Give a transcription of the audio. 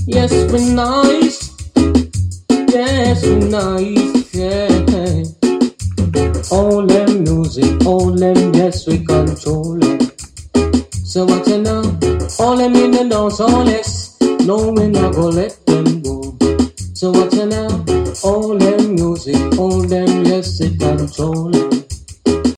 Yes, we nice. Yes, we nice. Yeah. All them music, all them, yes, we control it. So what you know? All them in the dance, all this. No, we not go let them go. So what you know? All them music, all them, yes, we control